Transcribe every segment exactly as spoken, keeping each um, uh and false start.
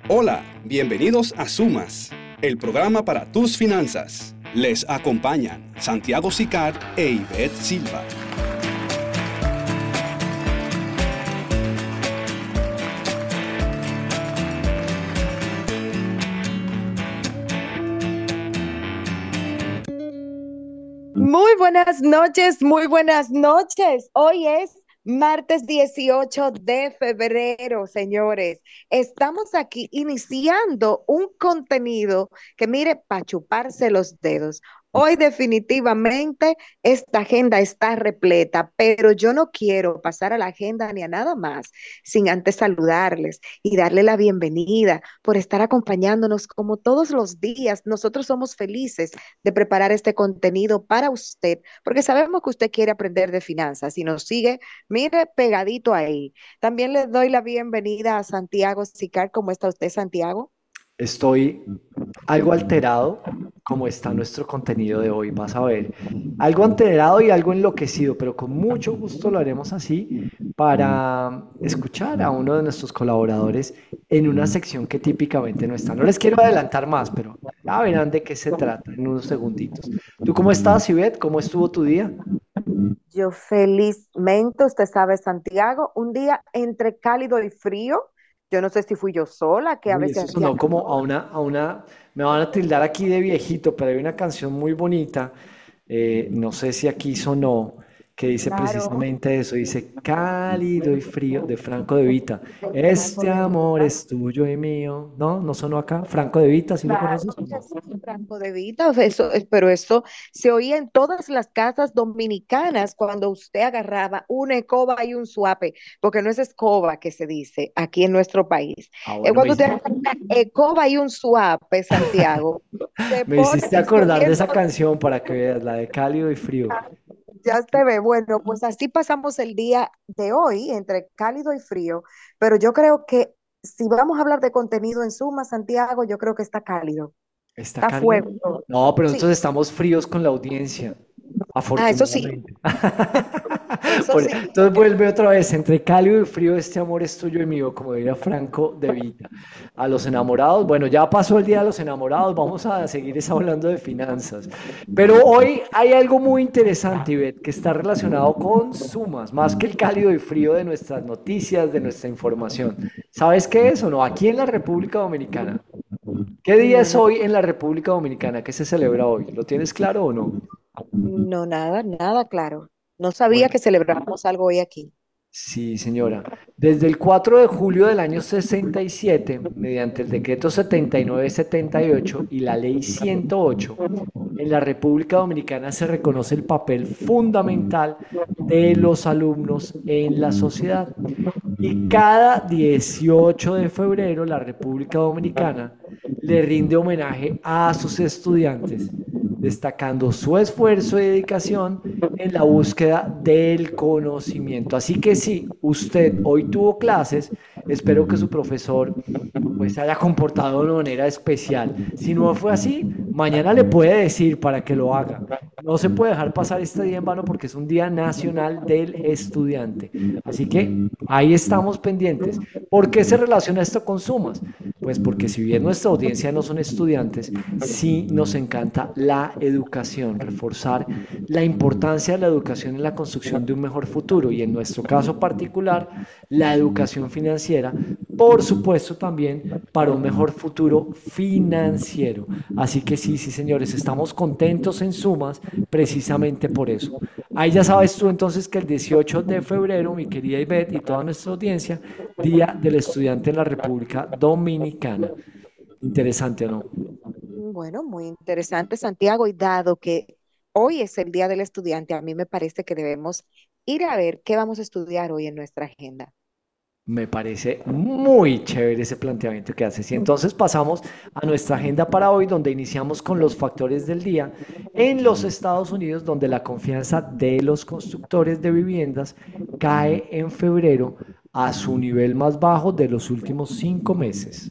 Hola, bienvenidos a Sumas, el programa para tus finanzas. Les acompañan Santiago Sicar e Ivette Silva. Muy buenas noches, muy buenas noches. Hoy es martes dieciocho de febrero, señores. Estamos aquí iniciando un contenido que mire, para chuparse los dedos. Hoy definitivamente esta agenda está repleta, pero yo no quiero pasar a la agenda ni a nada más sin antes saludarles y darle la bienvenida por estar acompañándonos como todos los días. Nosotros somos felices de preparar este contenido para usted, porque sabemos que usted quiere aprender de finanzas y nos sigue, mire, pegadito ahí. También le doy la bienvenida a Santiago Sicar. ¿Cómo está usted, Santiago? Estoy algo alterado, como está nuestro contenido de hoy, vas a ver. Algo alterado y algo enloquecido, pero con mucho gusto lo haremos así para escuchar a uno de nuestros colaboradores en una sección que típicamente no está. No les quiero adelantar más, pero ya verán de qué se trata en unos segunditos. ¿Tú cómo estás, Ivette? ¿Cómo estuvo tu día? Yo felizmente, usted sabe, Santiago, un día entre cálido y frío. Yo no sé si fui yo sola, que a Uy, veces eso hacía sonó como a calor. una, a una, me van a tildar aquí de viejito, pero hay una canción muy bonita, eh, no sé si aquí sonó, que dice Claro, precisamente eso, dice cálido y frío de Franco De Vita. de Franco Este de amor Vita. es tuyo y mío. ¿No? ¿No sonó acá? Franco De Vita, ¿sí lo Claro conoces? que sí, Franco de Vita, eso, es- pero eso se oía en todas las casas dominicanas cuando usted agarraba una escoba y un suape, porque no es escoba que se dice aquí en nuestro país. Ah, Es bueno, me, cuando usted hici- agarra una escoba y un suape, Santiago, se me pone hiciste acordar de escogiendo. esa canción para que veas, la de cálido y frío. Ya se ve. Bueno, pues así pasamos el día de hoy, entre cálido y frío, pero yo creo que si vamos a hablar de contenido en suma, Santiago, yo creo que está cálido, ¿Está está cálido? fuego. No, pero Sí. nosotros estamos fríos con la audiencia, Ah, eso sí, afortunadamente. eso Por- sí. Entonces vuelve otra vez, entre cálido y frío, este amor es tuyo y mío, como diría Franco De Vita. A los enamorados, bueno, ya pasó el día de los enamorados, vamos a seguir es hablando de finanzas. Pero hoy hay algo muy interesante, Ivette, que está relacionado con sumas, más que el cálido y frío de nuestras noticias, de nuestra información. ¿Sabes qué es o no? Aquí en la República Dominicana. ¿Qué día No, es no, hoy en la República Dominicana? ¿Qué se celebra hoy? ¿Lo tienes claro o no? no, nada, nada, claro. No sabía Bueno, que celebrábamos algo hoy aquí. sí, señora. Desde el cuatro de julio del año sesenta y siete, mediante el decreto setenta y nueve setenta y ocho y la ley ciento ocho, en la República Dominicana se reconoce el papel fundamental de los alumnos en la sociedad. Y cada dieciocho de febrero la República Dominicana le rinde homenaje a sus estudiantes, destacando su esfuerzo y dedicación en la búsqueda del conocimiento. Así que si usted hoy tuvo clases, espero que su profesor pues se haya comportado de una manera especial. Si no fue así, mañana le puede decir para que lo haga. No se puede dejar pasar este día en vano porque es un día nacional del estudiante. Así que ahí estamos pendientes. ¿Por qué se relaciona esto con sumas? Pues porque si bien nuestra audiencia no son estudiantes, sí nos encanta la educación, reforzar la importancia de la educación en la construcción de un mejor futuro y en nuestro caso particular, la educación financiera, por supuesto también para un mejor futuro financiero. Así que sí, sí, señores, estamos contentos en sumas precisamente por eso. Ahí ya sabes tú entonces que el dieciocho de febrero, mi querida Ivette y toda nuestra audiencia, Día del Estudiante en la República Dominicana. Interesante, ¿o no? Bueno, muy interesante, Santiago, y dado que hoy es el Día del Estudiante, a mí me parece que debemos ir a ver qué vamos a estudiar hoy en nuestra agenda. Me parece muy chévere ese planteamiento que haces. Y entonces pasamos a nuestra agenda para hoy, donde iniciamos con los factores del día en los Estados Unidos, donde la confianza de los constructores de viviendas cae en febrero a su nivel más bajo de los últimos cinco meses.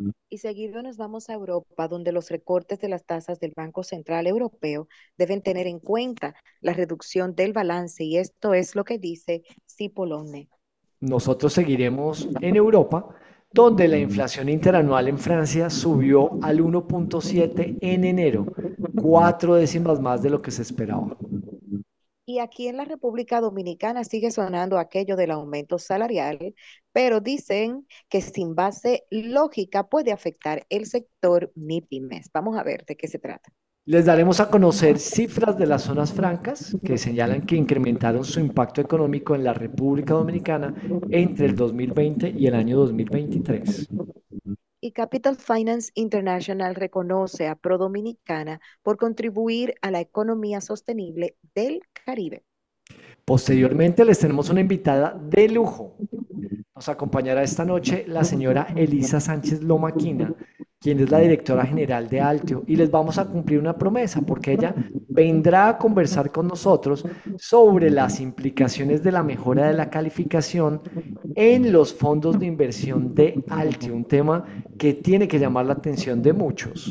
Y seguido nos vamos a Europa, donde los recortes de las tasas del Banco Central Europeo deben tener en cuenta la reducción del balance, y esto es lo que dice Cipolone. Nosotros seguiremos en Europa, donde la inflación interanual en Francia subió al uno punto siete en enero, cuatro décimas más de lo que se esperaba. Y aquí en la República Dominicana sigue sonando aquello del aumento salarial, pero dicen que sin base lógica puede afectar el sector MIPYMES. Vamos a ver de qué se trata. Les daremos a conocer cifras de las zonas francas que señalan que incrementaron su impacto económico en la República Dominicana entre el dos mil veinte y el año dos mil veintitrés. Y Capital Finance International reconoce a ProDominicana por contribuir a la economía sostenible del Caribe. Posteriormente les tenemos una invitada de lujo. Nos acompañará esta noche la señora Elisa Sánchez Lomaquina, quien es la directora general de Altio, y les vamos a cumplir una promesa porque ella vendrá a conversar con nosotros sobre las implicaciones de la mejora de la calificación en los fondos de inversión de Altio, un tema que tiene que llamar la atención de muchos.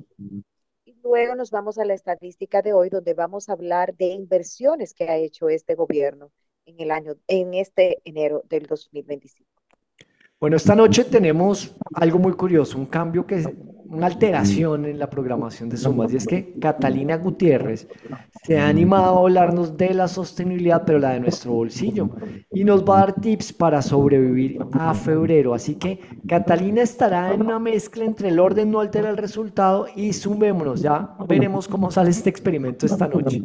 Y luego nos vamos a la estadística de hoy, donde vamos a hablar de inversiones que ha hecho este gobierno en el año, en este enero del dos mil veinticinco. Bueno, esta noche tenemos algo muy curioso, un cambio que es una alteración en la programación de Sumas, y es que Catalina Gutiérrez se ha animado a hablarnos de la sostenibilidad, pero la de nuestro bolsillo, y nos va a dar tips para sobrevivir a febrero. Así que Catalina estará en una mezcla entre el orden no altera el resultado y sumémonos, ya veremos cómo sale este experimento esta noche.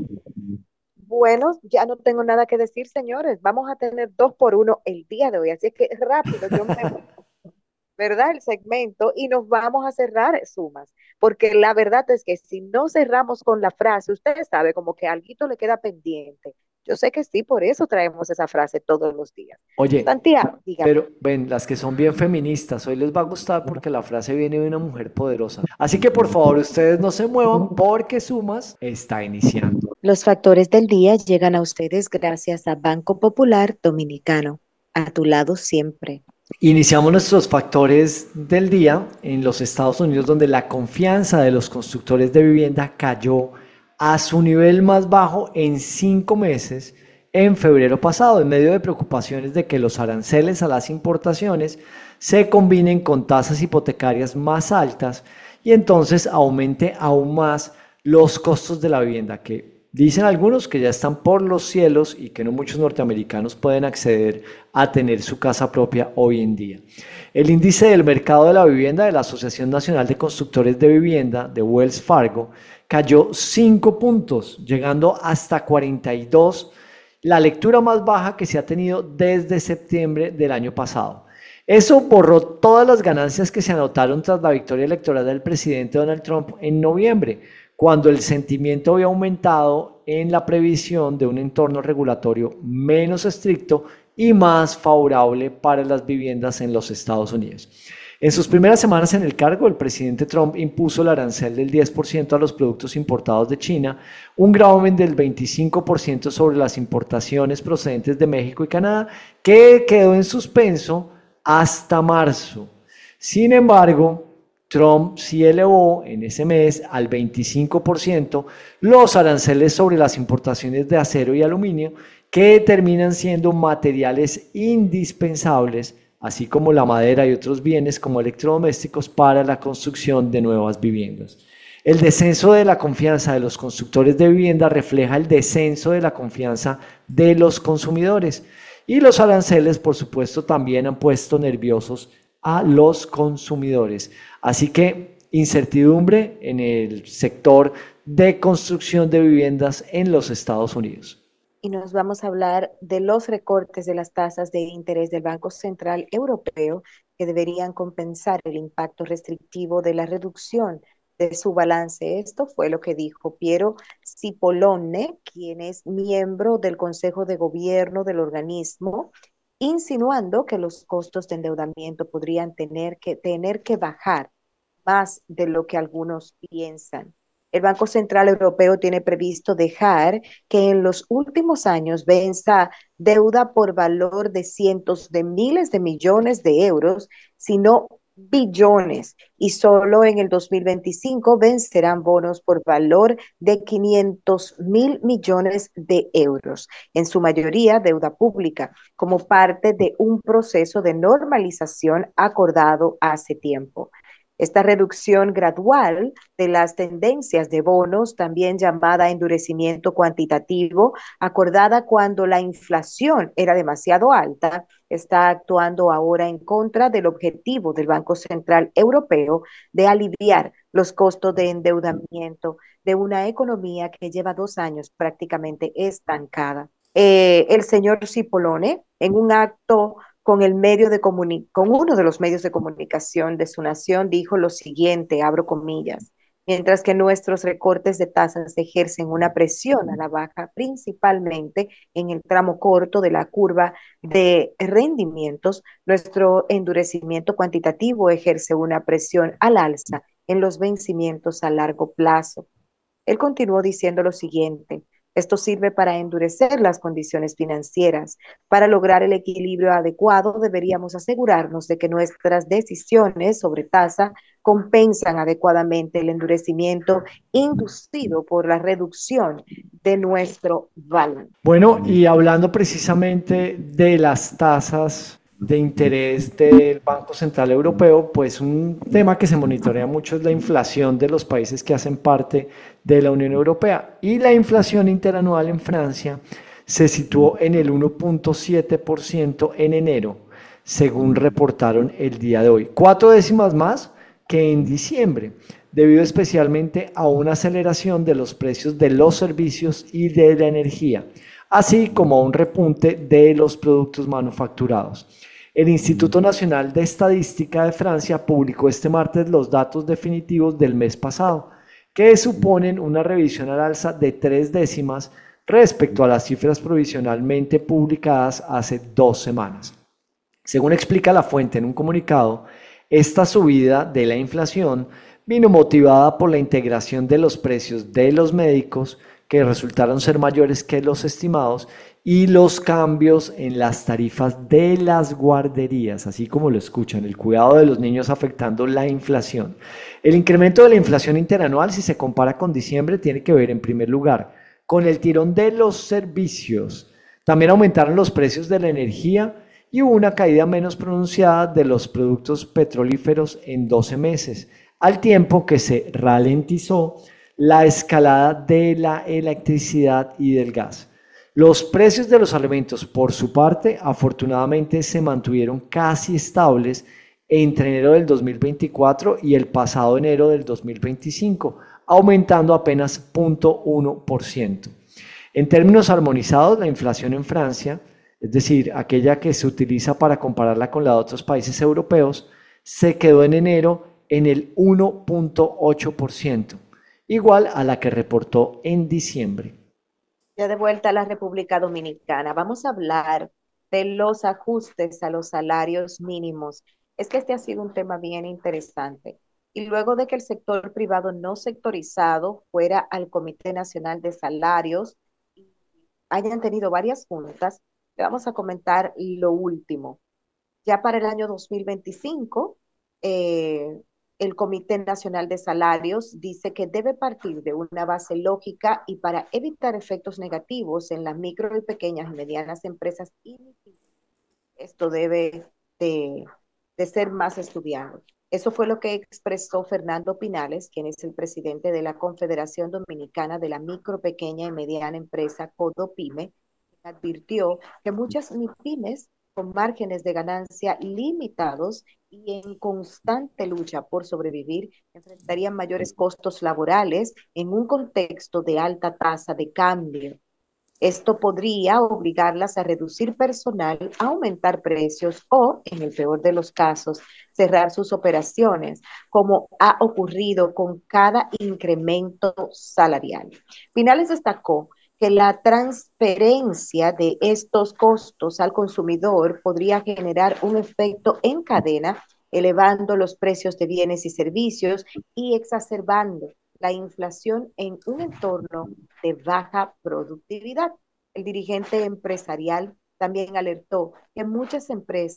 Bueno, ya no tengo nada que decir, señores. Vamos a tener dos por uno el día de hoy. Así que rápido, yo me, ¿verdad? El segmento y nos vamos a cerrar Sumas. Porque la verdad es que si no cerramos con la frase, usted sabe como que alguito le queda pendiente. Yo sé que sí, por eso traemos esa frase todos los días. Oye, Santiago, dígame. pero ven, las que son bien feministas, hoy les va a gustar porque la frase viene de una mujer poderosa. Así que por favor, ustedes no se muevan porque Sumas está iniciando. Los factores del día llegan a ustedes gracias a Banco Popular Dominicano. A tu lado siempre. Iniciamos nuestros factores del día en los Estados Unidos, donde la confianza de los constructores de vivienda cayó a su nivel más bajo en cinco meses en febrero pasado, en medio de preocupaciones de que los aranceles a las importaciones se combinen con tasas hipotecarias más altas y entonces aumente aún más los costos de la vivienda, que dicen algunos que ya están por los cielos y que no muchos norteamericanos pueden acceder a tener su casa propia hoy en día. El índice del mercado de la vivienda de la Asociación Nacional de Constructores de Vivienda de Wells Fargo cayó cinco puntos, llegando hasta cuarenta y dos, la lectura más baja que se ha tenido desde septiembre del año pasado. Eso borró todas las ganancias que se anotaron tras la victoria electoral del presidente Donald Trump en noviembre, cuando el sentimiento había aumentado en la previsión de un entorno regulatorio menos estricto y más favorable para las viviendas en los Estados Unidos. En sus primeras semanas en el cargo, el presidente Trump impuso el arancel del diez por ciento a los productos importados de China, un gravamen del veinticinco por ciento sobre las importaciones procedentes de México y Canadá, que quedó en suspenso hasta marzo. Sin embargo, Trump sí elevó en ese mes al veinticinco por ciento los aranceles sobre las importaciones de acero y aluminio, que terminan siendo materiales indispensables, así como la madera y otros bienes como electrodomésticos para la construcción de nuevas viviendas. El descenso de la confianza de los constructores de vivienda refleja el descenso de la confianza de los consumidores, y los aranceles, por supuesto, también han puesto nerviosos a los consumidores. Así que incertidumbre en el sector de construcción de viviendas en los Estados Unidos. Y nos vamos a hablar de los recortes de las tasas de interés del Banco Central Europeo que deberían compensar el impacto restrictivo de la reducción de su balance. Esto fue lo que dijo Piero Cipollone, quien es miembro del Consejo de Gobierno del organismo, insinuando que los costos de endeudamiento podrían tener que, tener que bajar más de lo que algunos piensan. El Banco Central Europeo tiene previsto dejar que en los últimos años venza deuda por valor de cientos de miles de millones de euros si no billones y solo en el dos mil veinticinco vencerán bonos por valor de quinientos mil millones de euros, en su mayoría deuda pública, como parte de un proceso de normalización acordado hace tiempo. Esta reducción gradual de las tendencias de bonos, también llamada endurecimiento cuantitativo, acordada cuando la inflación era demasiado alta, está actuando ahora en contra del objetivo del Banco Central Europeo de aliviar los costos de endeudamiento de una economía que lleva dos años prácticamente estancada. Eh, el señor Cipollone, en un acto con el medio de comuni con uno de los medios de comunicación de su nación, dijo lo siguiente, abro comillas: mientras que nuestros recortes de tasas ejercen una presión a la baja, principalmente en el tramo corto de la curva de rendimientos, nuestro endurecimiento cuantitativo ejerce una presión al alza en los vencimientos a largo plazo. Él continuó diciendo lo siguiente: esto sirve para endurecer las condiciones financieras. Para lograr el equilibrio adecuado, deberíamos asegurarnos de que nuestras decisiones sobre tasa compensan adecuadamente el endurecimiento inducido por la reducción de nuestro balance. Bueno, y hablando precisamente de las tasas de interés del Banco Central Europeo, pues un tema que se monitorea mucho es la inflación de los países que hacen parte de la Unión Europea. Y la inflación interanual en Francia se situó en el uno punto siete por ciento en enero, según reportaron el día de hoy. Cuatro décimas más que en diciembre, debido especialmente a una aceleración de los precios de los servicios y de la energía, así como a un repunte de los productos manufacturados. El Instituto Nacional de Estadística de Francia publicó este martes los datos definitivos del mes pasado, que suponen una revisión al alza de tres décimas respecto a las cifras provisionalmente publicadas hace dos semanas. Según explica la fuente en un comunicado, esta subida de la inflación vino motivada por la integración de los precios de los médicos, que resultaron ser mayores que los estimados, y los cambios en las tarifas de las guarderías, así como lo escuchan, el cuidado de los niños afectando la inflación. El incremento de la inflación interanual, si se compara con diciembre, tiene que ver en primer lugar con el tirón de los servicios. También aumentaron los precios de la energía y hubo una caída menos pronunciada de los productos petrolíferos en doce meses, al tiempo que se ralentizó la escalada de la electricidad y del gas. Los precios de los alimentos, por su parte, afortunadamente se mantuvieron casi estables entre enero del dos mil veinticuatro y el pasado enero del dos mil veinticinco, aumentando apenas cero punto uno por ciento. En términos armonizados, la inflación en Francia, es decir, aquella que se utiliza para compararla con la de otros países europeos, se quedó en enero en el uno punto ocho por ciento, igual a la que reportó en diciembre. Ya de vuelta a la República Dominicana, vamos a hablar de los ajustes a los salarios mínimos. Es que este ha sido un tema bien interesante. Y luego de que el sector privado no sectorizado fuera al Comité Nacional de Salarios y hayan tenido varias juntas, le vamos a comentar lo último. Ya para el año dos mil veinticinco, eh, el Comité Nacional de Salarios dice que debe partir de una base lógica y para evitar efectos negativos en las micro y pequeñas y medianas empresas, esto debe de, de ser más estudiado. Eso fue lo que expresó Fernando Pinales, quien es el presidente de la Confederación Dominicana de la Micro, Pequeña y Mediana Empresa, CODOPYME, quien advirtió que muchas MIPYMES con márgenes de ganancia limitados y en constante lucha por sobrevivir, enfrentarían mayores costos laborales en un contexto de alta tasa de cambio. Esto podría obligarlas a reducir personal, a aumentar precios o, en el peor de los casos, cerrar sus operaciones, como ha ocurrido con cada incremento salarial. Pinales destacó que la transferencia de estos costos al consumidor podría generar un efecto en cadena, elevando los precios de bienes y servicios y exacerbando la inflación en un entorno de baja productividad. El dirigente empresarial también alertó que muchas empresas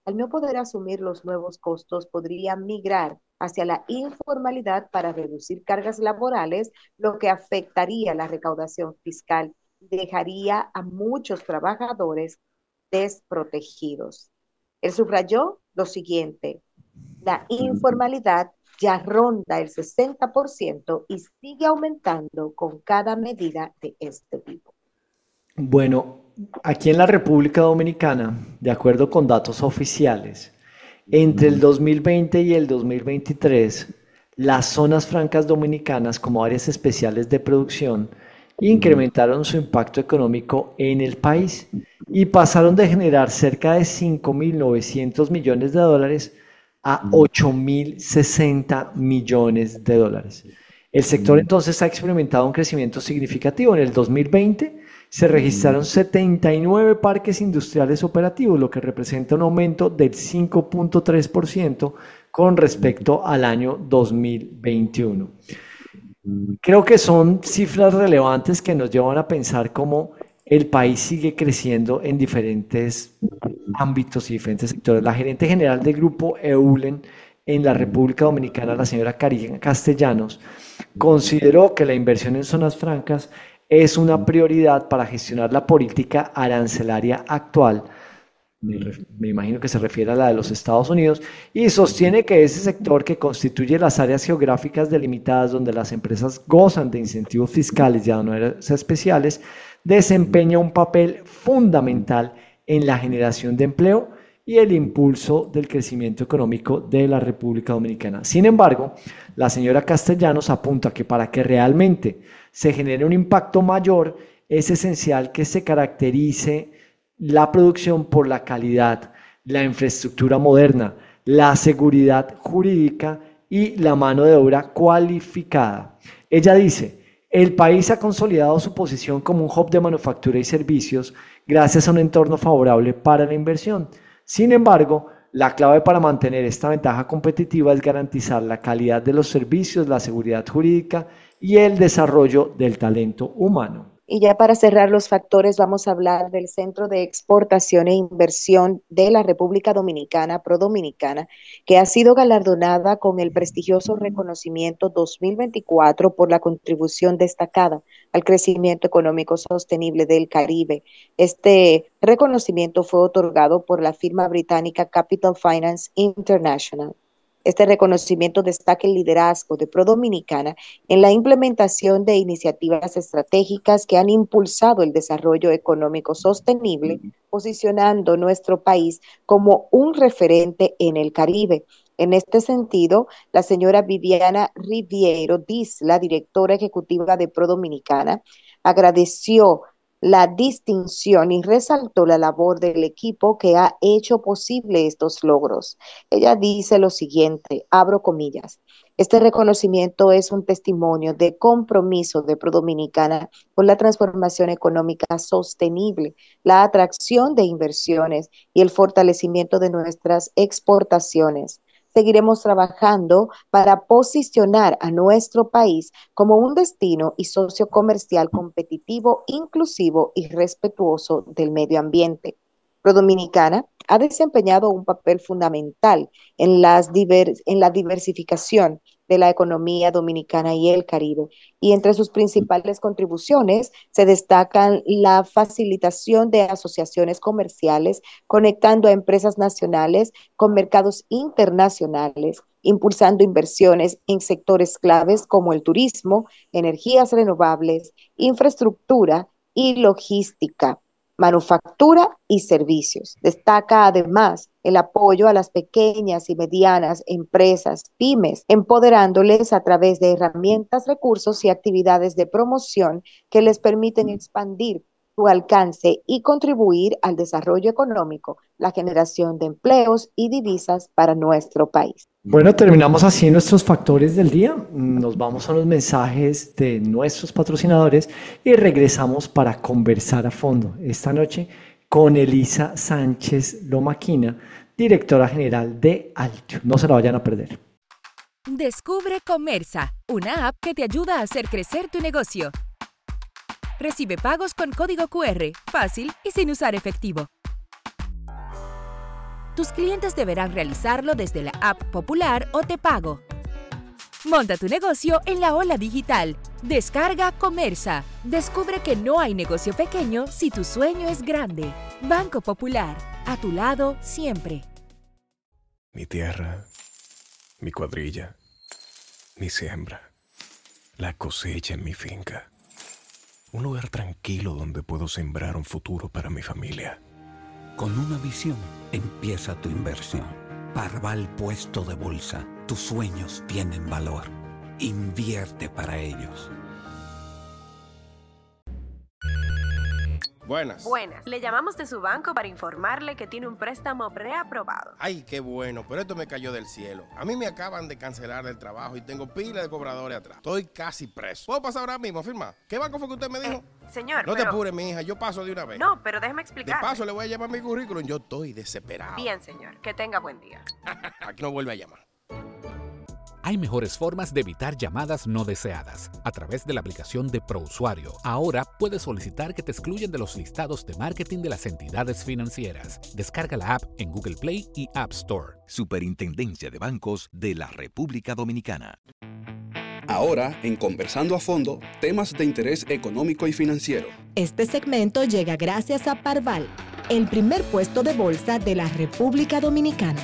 Al no poder asumir los nuevos costos, podría migrar hacia la informalidad para reducir cargas laborales, lo que afectaría la recaudación fiscal y dejaría a muchos trabajadores desprotegidos. Él subrayó lo siguiente: la informalidad ya ronda el sesenta por ciento y sigue aumentando con cada medida de este tipo. Bueno, aquí en la República Dominicana, de acuerdo con datos oficiales, entre el dos mil veinte y el dos mil veintitrés, las zonas francas dominicanas como áreas especiales de producción incrementaron su impacto económico en el país y pasaron de generar cerca de cinco mil novecientos millones de dólares a ocho mil sesenta millones de dólares. El sector entonces ha experimentado un crecimiento significativo. En el dos mil veinte se registraron setenta y nueve parques industriales operativos, lo que representa un aumento del cinco punto tres por ciento con respecto al año dos mil veintiuno. Creo que son cifras relevantes que nos llevan a pensar cómo el país sigue creciendo en diferentes ámbitos y diferentes sectores. La gerente general del grupo Eulen en la República Dominicana, la señora Karina Castellanos, consideró que la inversión en zonas francas es una prioridad para gestionar la política arancelaria actual. Me, me imagino que se refiere a la de los Estados Unidos, y sostiene que ese sector, que constituye las áreas geográficas delimitadas donde las empresas gozan de incentivos fiscales y aduaneros especiales, desempeña un papel fundamental en la generación de empleo y el impulso del crecimiento económico de la República Dominicana. Sin embargo, la señora Castellanos apunta que para que realmente se genere un impacto mayor, es esencial que se caracterice la producción por la calidad, la infraestructura moderna, la seguridad jurídica y la mano de obra cualificada. Ella dice: el país ha consolidado su posición como un hub de manufactura y servicios gracias a un entorno favorable para la inversión. Sin embargo, la clave para mantener esta ventaja competitiva es garantizar la calidad de los servicios, la seguridad jurídica y el desarrollo del talento humano. Y ya para cerrar los factores, vamos a hablar del Centro de Exportación e Inversión de la República Dominicana, Prodominicana, que ha sido galardonada con el prestigioso reconocimiento dos mil veinticuatro por la contribución destacada al crecimiento económico sostenible del Caribe. Este reconocimiento fue otorgado por la firma británica Capital Finance International. Este reconocimiento destaca el liderazgo de Prodominicana en la implementación de iniciativas estratégicas que han impulsado el desarrollo económico sostenible, posicionando nuestro país como un referente en el Caribe. En este sentido, la señora Viviana Riviero Diz, la directora ejecutiva de Prodominicana, agradeció la distinción y resaltó la labor del equipo que ha hecho posible estos logros. Ella dice lo siguiente, abro comillas: este reconocimiento es un testimonio de compromiso de Prodominicana con la transformación económica sostenible, la atracción de inversiones y el fortalecimiento de nuestras exportaciones. Seguiremos trabajando para posicionar a nuestro país como un destino y socio comercial competitivo, inclusivo y respetuoso del medio ambiente. Prodominicana ha desempeñado un papel fundamental en, las diver, en la diversificación de la economía dominicana y el Caribe, y entre sus principales contribuciones se destacan la facilitación de asociaciones comerciales, conectando a empresas nacionales con mercados internacionales, impulsando inversiones en sectores claves como el turismo, energías renovables, infraestructura y logística, manufactura y servicios. Destaca además el apoyo a las pequeñas y medianas empresas, pymes, empoderándoles a través de herramientas, recursos y actividades de promoción que les permiten expandir su alcance y contribuir al desarrollo económico, la generación de empleos y divisas para nuestro país. Bueno, terminamos así nuestros factores del día. Nos vamos a los mensajes de nuestros patrocinadores y regresamos para conversar a fondo esta noche con Elisa Sánchez Lomaquina, directora general de Altio. No se la vayan a perder. Descubre Comersa, una app que te ayuda a hacer crecer tu negocio. Recibe pagos con código cu erre, fácil y sin usar efectivo. Tus clientes deberán realizarlo desde la app Popular o Te Pago. Monta tu negocio en la ola digital. Descarga Comersa. Descubre que no hay negocio pequeño si tu sueño es grande. Banco Popular, a tu lado siempre. Mi tierra, mi cuadrilla, mi siembra, la cosecha en mi finca. Un lugar tranquilo donde puedo sembrar un futuro para mi familia. Con una visión empieza tu inversión. Parval Puesto de Bolsa. Tus sueños tienen valor. Invierte para ellos. Buenas. Buenas. Le llamamos de su banco para informarle que tiene un préstamo preaprobado. Ay, qué bueno, pero esto me cayó del cielo. A mí me acaban de cancelar el trabajo y tengo pila de cobradores atrás. Estoy casi preso. ¿Puedo pasar ahora mismo a firmar? ¿Qué banco fue que usted me dijo? Eh, señor, No pero... te apures, mi hija, yo paso de una vez. No, pero déjeme De explicar. paso le voy a llamar mi currículum, yo estoy desesperado. Bien, señor. Que tenga buen día. Aquí no vuelve a llamar. Hay mejores formas de evitar llamadas no deseadas. A través de la aplicación de ProUsuario, ahora puedes solicitar que te excluyan de los listados de marketing de las entidades financieras. Descarga la app en Google Play y App Store. Superintendencia de Bancos de la República Dominicana. Ahora, en Conversando a Fondo, temas de interés económico y financiero. Este segmento llega gracias a Parval, el primer puesto de bolsa de la República Dominicana.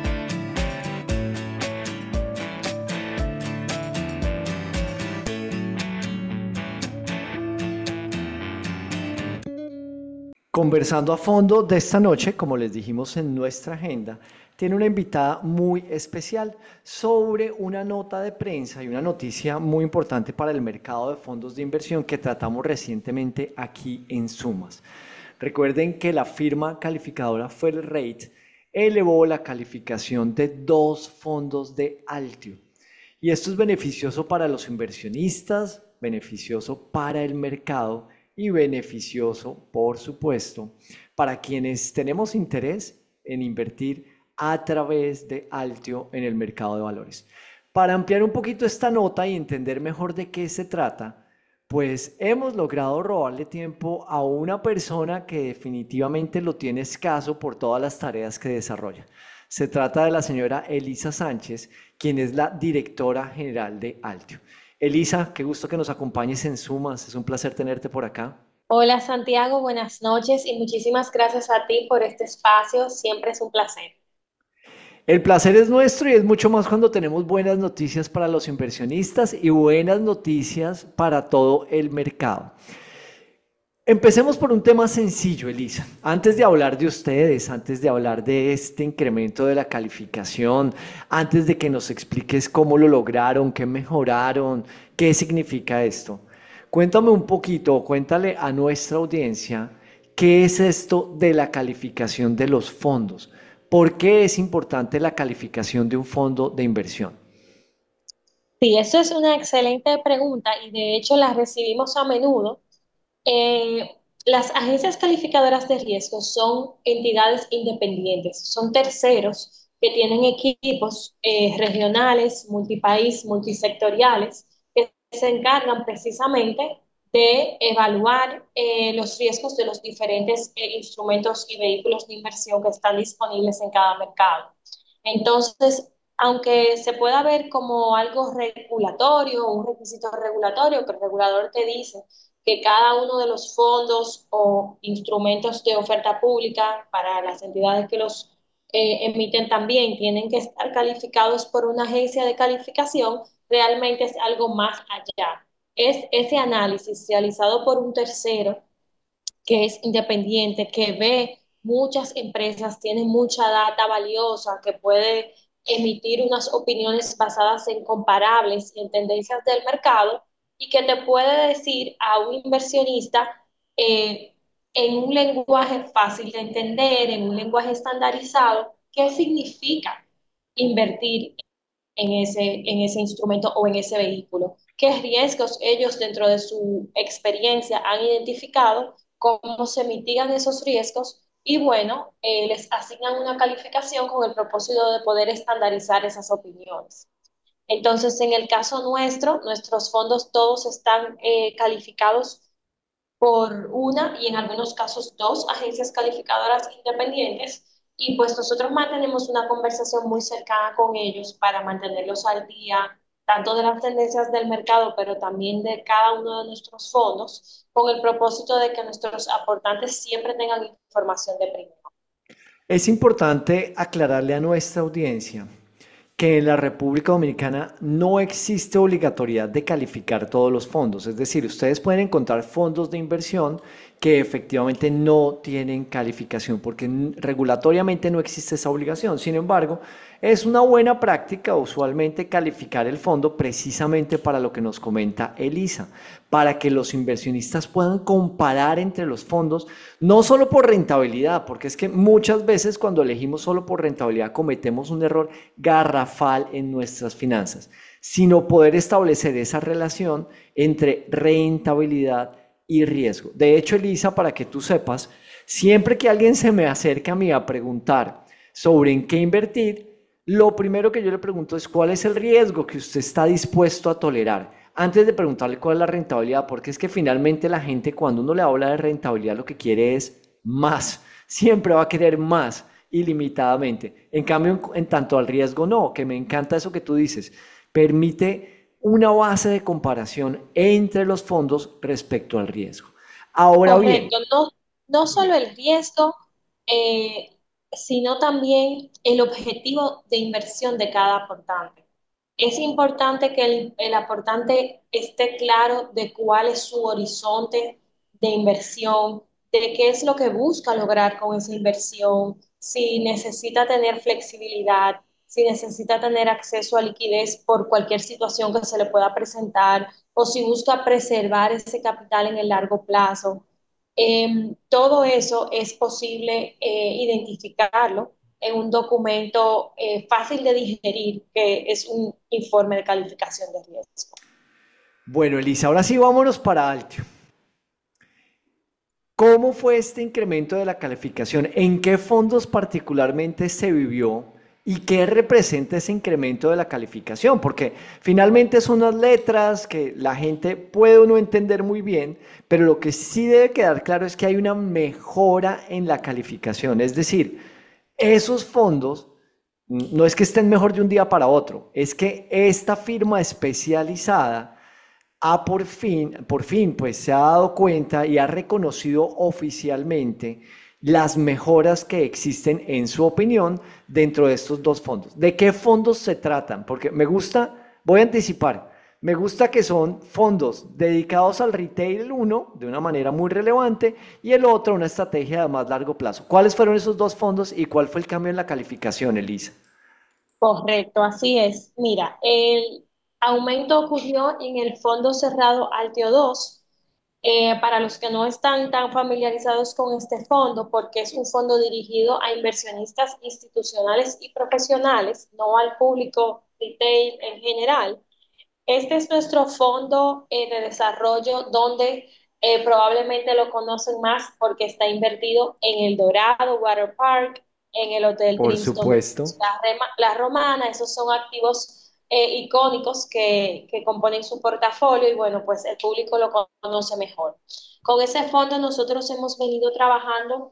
Conversando a fondo de esta noche, como les dijimos en nuestra agenda, tiene una invitada muy especial sobre una nota de prensa y una noticia muy importante para el mercado de fondos de inversión que tratamos recientemente aquí en Sumas. Recuerden que la firma calificadora Fairrate elevó la calificación de dos fondos de Altio. Y esto es beneficioso para los inversionistas, beneficioso para el mercado y beneficioso, por supuesto, para quienes tenemos interés en invertir a través de Altio en el mercado de valores. Para ampliar un poquito esta nota y entender mejor de qué se trata, pues hemos logrado robarle tiempo a una persona que definitivamente lo tiene escaso por todas las tareas que desarrolla. Se trata de la señora Elisa Sánchez, quien es la directora general de Altio. Elisa, qué gusto que nos acompañes en Sumas, es un placer tenerte por acá. Hola Santiago, buenas noches y muchísimas gracias a ti por este espacio, siempre es un placer. El placer es nuestro y es mucho más cuando tenemos buenas noticias para los inversionistas y buenas noticias para todo el mercado. Empecemos por un tema sencillo, Elisa. Antes de hablar de ustedes, antes de hablar de este incremento de la calificación, antes de que nos expliques cómo lo lograron, qué mejoraron, qué significa esto, cuéntame un poquito, cuéntale a nuestra audiencia qué es esto de la calificación de los fondos. ¿Por qué es importante la calificación de un fondo de inversión? Sí, eso es una excelente pregunta y de hecho la recibimos a menudo. Eh, las agencias calificadoras de riesgo son entidades independientes, son terceros que tienen equipos eh, regionales, multipaís, multisectoriales, que se encargan precisamente de evaluar eh, los riesgos de los diferentes eh, instrumentos y vehículos de inversión que están disponibles en cada mercado. Entonces, aunque se pueda ver como algo regulatorio o un requisito regulatorio, que el regulador te dice que cada uno de los fondos o instrumentos de oferta pública para las entidades que los eh, emiten también tienen que estar calificados por una agencia de calificación, realmente es algo más allá. Es ese análisis realizado por un tercero que es independiente, que ve muchas empresas, tiene mucha data valiosa, que puede emitir unas opiniones basadas en comparables y en tendencias del mercado, y que te puede decir a un inversionista eh, en un lenguaje fácil de entender, en un lenguaje estandarizado, qué significa invertir en ese, en ese instrumento o en ese vehículo, qué riesgos ellos dentro de su experiencia han identificado, cómo se mitigan esos riesgos y bueno, eh, les asignan una calificación con el propósito de poder estandarizar esas opiniones. Entonces, en el caso nuestro, nuestros fondos todos están eh, calificados por una y en algunos casos dos agencias calificadoras independientes y pues nosotros mantenemos una conversación muy cercana con ellos para mantenerlos al día, tanto de las tendencias del mercado, pero también de cada uno de nuestros fondos, con el propósito de que nuestros aportantes siempre tengan información de primera. Es importante aclararle a nuestra audiencia que en la República Dominicana no existe obligatoriedad de calificar todos los fondos. Es decir, ustedes pueden encontrar fondos de inversión que efectivamente no tienen calificación porque regulatoriamente no existe esa obligación. Sin embargo, es una buena práctica usualmente calificar el fondo precisamente para lo que nos comenta Elisa, para que los inversionistas puedan comparar entre los fondos, no solo por rentabilidad, porque es que muchas veces cuando elegimos solo por rentabilidad cometemos un error garrafal en nuestras finanzas, sino poder establecer esa relación entre rentabilidad y riesgo. De hecho, Elisa, para que tú sepas, siempre que alguien se me acerca a mí a preguntar sobre en qué invertir, lo primero que yo le pregunto es cuál es el riesgo que usted está dispuesto a tolerar, antes de preguntarle cuál es la rentabilidad, porque es que finalmente la gente cuando uno le habla de rentabilidad lo que quiere es más, siempre va a querer más ilimitadamente. En cambio, en, en tanto al riesgo no, que me encanta eso que tú dices, permite una base de comparación entre los fondos respecto al riesgo. Ahora bien, Correcto, no, no solo el riesgo, eh, sino también el objetivo de inversión de cada aportante. Es importante que el, el aportante esté claro de cuál es su horizonte de inversión, de qué es lo que busca lograr con esa inversión, si necesita tener flexibilidad, si necesita tener acceso a liquidez por cualquier situación que se le pueda presentar, o si busca preservar ese capital en el largo plazo. Eh, todo eso es posible eh, identificarlo en un documento eh, fácil de digerir, que es un informe de calificación de riesgo. Bueno, Elisa, ahora sí vámonos para Altio. ¿Cómo fue este incremento de la calificación? ¿En qué fondos particularmente se vivió? ¿Y qué representa ese incremento de la calificación? Porque finalmente son unas letras que la gente puede o no entender muy bien, pero lo que sí debe quedar claro es que hay una mejora en la calificación. Es decir, esos fondos no es que estén mejor de un día para otro, es que esta firma especializada ha por fin, por fin, pues se ha dado cuenta y ha reconocido oficialmente las mejoras que existen, en su opinión, dentro de estos dos fondos. ¿De qué fondos se tratan? Porque me gusta, voy a anticipar, me gusta que son fondos dedicados al retail, uno, de una manera muy relevante, y el otro, una estrategia de más largo plazo. ¿Cuáles fueron esos dos fondos y cuál fue el cambio en la calificación, Elisa? Correcto, así es. Mira, el aumento ocurrió en el fondo cerrado Altio dos. Eh, para los que no están tan familiarizados con este fondo, porque es un fondo dirigido a inversionistas institucionales y profesionales, no al público retail en general. Este es nuestro fondo eh, de desarrollo donde eh, probablemente lo conocen más porque está invertido en el Dorado Water Park, en el Hotel Por Princeton, supuesto. la, Rema- la Romana. Esos son activos eh, icónicos que, que componen su portafolio y bueno, pues el público lo conoce mejor. Con ese fondo nosotros hemos venido trabajando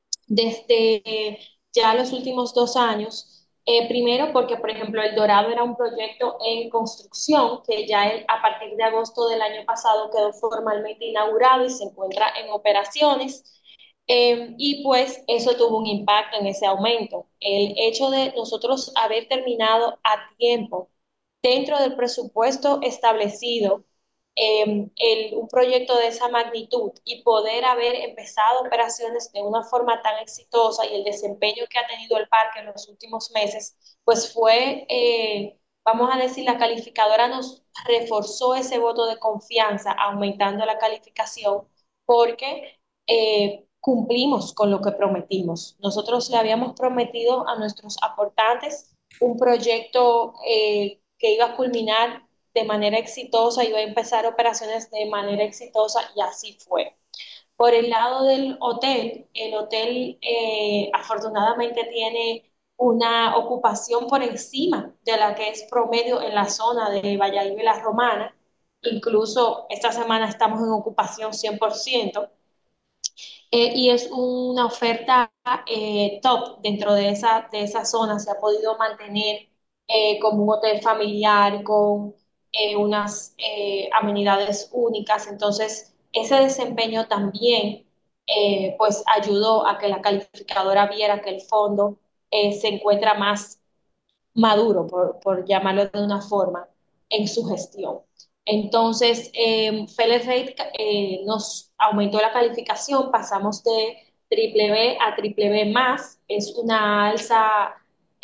desde eh, ya los últimos dos años. Eh, primero porque, por ejemplo, El Dorado era un proyecto en construcción que ya el- a partir de agosto del año pasado quedó formalmente inaugurado y se encuentra en operaciones. Eh, y pues eso tuvo un impacto en ese aumento. El hecho de nosotros haber terminado a tiempo dentro del presupuesto establecido eh, el, un proyecto de esa magnitud y poder haber empezado operaciones de una forma tan exitosa y el desempeño que ha tenido el parque en los últimos meses, pues fue, eh, vamos a decir, la calificadora nos reforzó ese voto de confianza aumentando la calificación porque eh, cumplimos con lo que prometimos. Nosotros le habíamos prometido a nuestros aportantes un proyecto eh, que iba a culminar de manera exitosa, iba a empezar operaciones de manera exitosa y así fue. Por el lado del hotel, el hotel eh, afortunadamente tiene una ocupación por encima de la que es promedio en la zona de Valladolid y La Romana. Incluso esta semana estamos en ocupación cien por ciento. eh, y es una oferta eh, top dentro de esa, de esa zona. Se ha podido mantener eh, como un hotel familiar con eh, unas eh, amenidades únicas. Entonces, ese desempeño también eh, pues ayudó a que la calificadora viera que el fondo eh, se encuentra más maduro, por, por llamarlo de una forma, en su gestión. Entonces, eh, Feles Rate eh, nos aumentó la calificación, pasamos de triple B a triple B más. Es una alza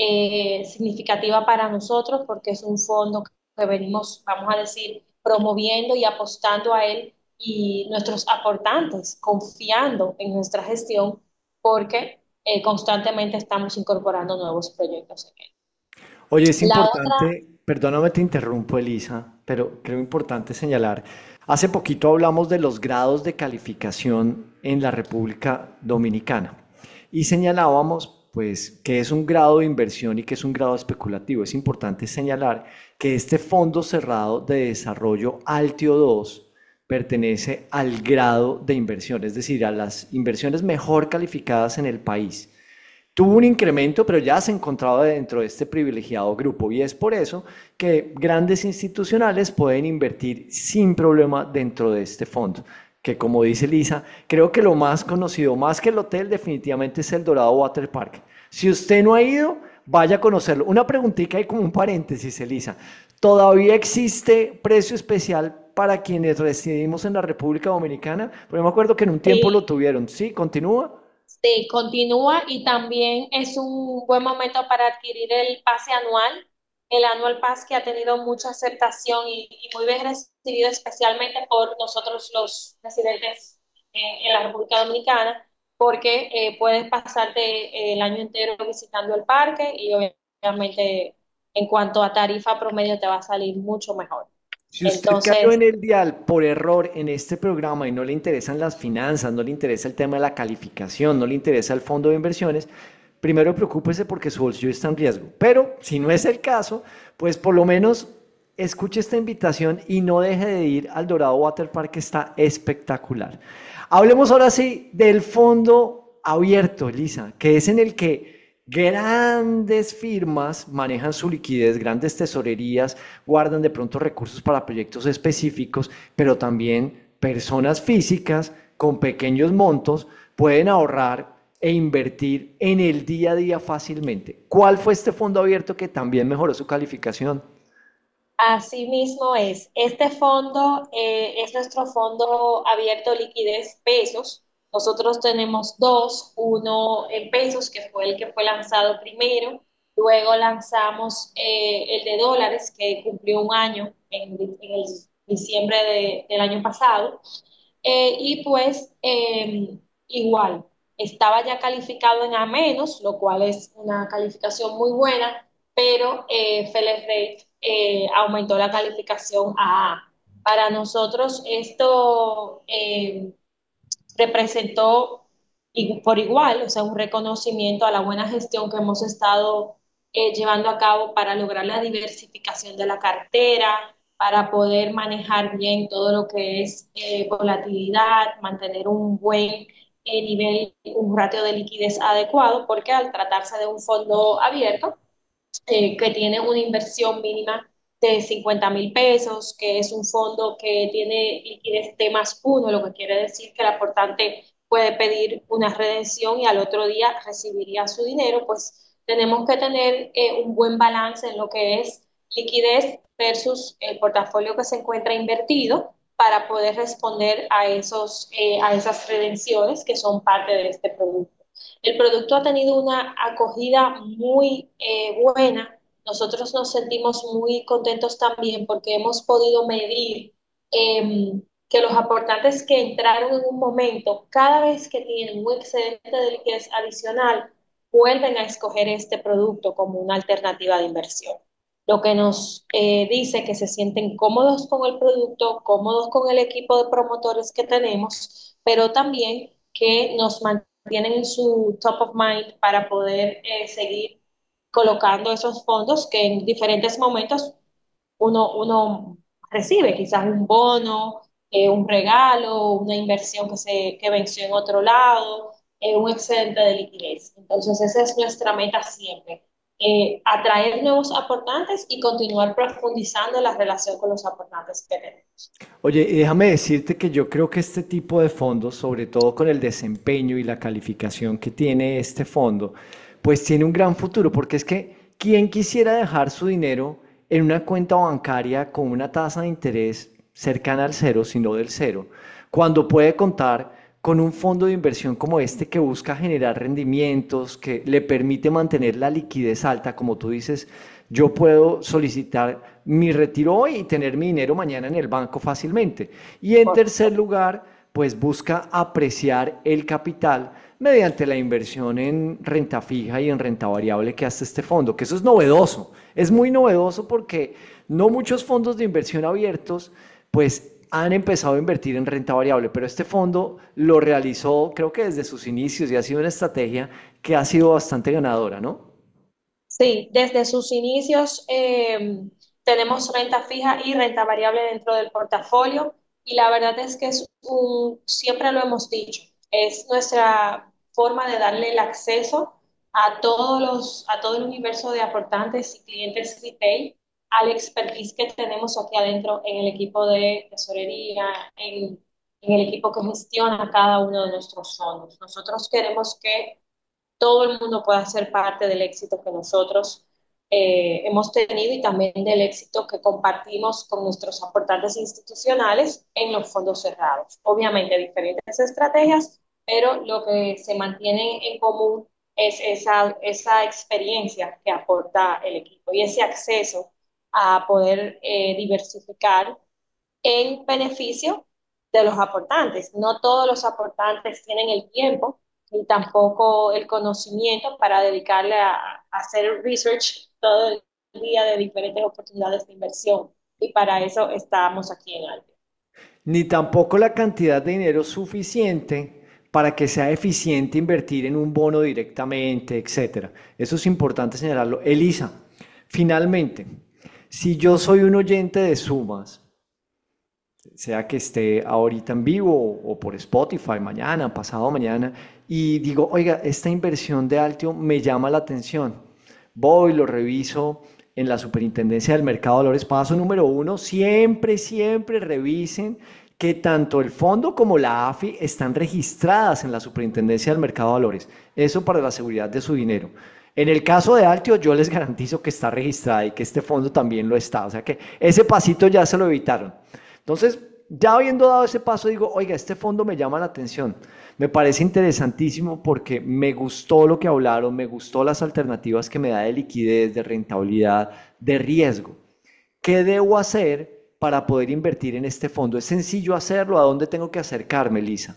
eh, significativa para nosotros porque es un fondo que venimos, vamos a decir, promoviendo y apostando a él y nuestros aportantes confiando en nuestra gestión porque eh, constantemente estamos incorporando nuevos proyectos en él. Oye, es La otra, importante, perdóname, te interrumpo, Elisa, pero creo importante señalar, hace poquito hablamos de los grados de calificación en la República Dominicana y señalábamos, pues, que es un grado de inversión y que es un grado especulativo. Es importante señalar que este Fondo Cerrado de Desarrollo Altio dos pertenece al grado de inversión, es decir, a las inversiones mejor calificadas en el país. Tuvo un incremento, pero ya se encontraba dentro de este privilegiado grupo y es por eso que grandes institucionales pueden invertir sin problema dentro de este fondo, que como dice Lisa, creo que lo más conocido, más que el hotel, definitivamente es el Dorado Water Park. Si usted no ha ido, vaya a conocerlo. Una preguntita y como un paréntesis, Elisa. ¿Todavía existe precio especial para quienes residimos en la República Dominicana? Porque yo me acuerdo que en un tiempo lo sí, tuvieron. ¿Sí? ¿Continúa? sí, continúa y también es un buen momento para adquirir el pase anual, el Annual Pass que ha tenido mucha aceptación y, y muy bien recibido especialmente por nosotros los residentes eh, en la República Dominicana, porque eh, puedes pasarte eh, el año entero visitando el parque y obviamente en cuanto a tarifa promedio te va a salir mucho mejor. Si usted cayó Entonces, en el dial por error en este programa y no le interesan las finanzas, no le interesa el tema de la calificación, no le interesa el fondo de inversiones, primero preocúpese porque su bolsillo está en riesgo. Pero si no es el caso, pues por lo menos escuche esta invitación y no deje de ir al Dorado Water Park que está espectacular. Hablemos ahora sí del fondo abierto, Elisa, que es en el que grandes firmas manejan su liquidez, grandes tesorerías guardan de pronto recursos para proyectos específicos, pero también personas físicas con pequeños montos pueden ahorrar e invertir en el día a día fácilmente. ¿Cuál fue este fondo abierto que también mejoró su calificación? así mismo es. Este fondo eh, es nuestro fondo abierto liquidez pesos. Nosotros tenemos dos, uno en pesos, que fue el que fue lanzado primero. Luego lanzamos eh, el de dólares, que cumplió un año en, en el diciembre de- del año pasado. Eh, y pues eh, igual, estaba ya calificado en A menos, lo cual es una calificación muy buena, pero eh, Feles Rate eh, aumentó la calificación a A. Para nosotros esto eh, representó y- por igual, o sea, un reconocimiento a la buena gestión que hemos estado eh, llevando a cabo para lograr la diversificación de la cartera, para poder manejar bien todo lo que es eh, volatilidad, mantener un buen eh, nivel, un ratio de liquidez adecuado, porque al tratarse de un fondo abierto, eh, que tiene una inversión mínima de cincuenta mil pesos, que es un fondo que tiene liquidez T más uno, lo que quiere decir que el aportante puede pedir una redención y al otro día recibiría su dinero, pues tenemos que tener eh, un buen balance en lo que es liquidez versus el portafolio que se encuentra invertido para poder responder a, esos, eh, a esas redenciones que son parte de este producto. El producto ha tenido una acogida muy eh, buena. Nosotros nos sentimos muy contentos también porque hemos podido medir eh, que los aportantes que entraron en un momento, cada vez que tienen un excedente de liquidez adicional, vuelven a escoger este producto como una alternativa de inversión. Lo que nos eh, dice que se sienten cómodos con el producto, cómodos con el equipo de promotores que tenemos, pero también que nos mantienen tienen en su top of mind para poder eh, seguir colocando esos fondos que en diferentes momentos uno, uno recibe, quizás un bono eh, un regalo, una inversión que, se, que venció en otro lado, eh, un excedente de liquidez. Entonces, esa es nuestra meta siempre, eh, atraer nuevos aportantes y continuar profundizando la relación con los aportantes que tenemos. Oye, y déjame decirte que yo creo que este tipo de fondos, sobre todo con el desempeño y la calificación que tiene este fondo, pues tiene un gran futuro, porque es que ¿quién quisiera dejar su dinero en una cuenta bancaria con una tasa de interés cercana al cero, sino del cero, cuando puede contar con un fondo de inversión como este que busca generar rendimientos, que le permite mantener la liquidez alta, como tú dices? Yo puedo solicitar mi retiro hoy y tener mi dinero mañana en el banco fácilmente. Y en tercer lugar, pues busca apreciar el capital mediante la inversión en renta fija y en renta variable que hace este fondo, que eso es novedoso, es muy novedoso porque no muchos fondos de inversión abiertos pues han empezado a invertir en renta variable, pero este fondo lo realizó creo que desde sus inicios y ha sido una estrategia que ha sido bastante ganadora, ¿no? Sí, desde sus inicios eh, tenemos renta fija y renta variable dentro del portafolio y la verdad es que es un, siempre lo hemos dicho, es nuestra forma de darle el acceso a todos los, a todo el universo de aportantes y clientes retail al expertise que tenemos aquí adentro en el equipo de tesorería, en, en el equipo que gestiona cada uno de nuestros fondos. Nosotros queremos que todo el mundo pueda ser parte del éxito que nosotros eh, hemos tenido y también del éxito que compartimos con nuestros aportantes institucionales en los fondos cerrados. Obviamente diferentes estrategias, pero lo que se mantiene en común es esa, esa experiencia que aporta el equipo y ese acceso a poder eh, diversificar en beneficio de los aportantes. No todos los aportantes tienen el tiempo ni tampoco el conocimiento para dedicarle a, a hacer research todo el día de diferentes oportunidades de inversión. Y para eso estamos aquí en Alpha. Ni tampoco la cantidad de dinero suficiente para que sea eficiente invertir en un bono directamente, etcétera. Eso es importante señalarlo. Elisa, finalmente, si yo soy un oyente de Sumas, sea que esté ahorita en vivo o por Spotify mañana, pasado mañana, y digo, oiga, esta inversión de Altio me llama la atención, voy, lo reviso en la Superintendencia del Mercado de Valores. Paso número uno, siempre, siempre revisen que tanto el fondo como la A F I están registradas en la Superintendencia del Mercado de Valores. Eso para la seguridad de su dinero. En el caso de Altio, yo les garantizo que está registrada y que este fondo también lo está. O sea que ese pasito ya se lo evitaron. Entonces, ya habiendo dado ese paso, digo, oiga, este fondo me llama la atención. Me parece interesantísimo porque me gustó lo que hablaron, me gustó las alternativas que me da de liquidez, de rentabilidad, de riesgo. ¿Qué debo hacer para poder invertir en este fondo? ¿Es sencillo hacerlo? ¿A dónde tengo que acercarme, Lisa?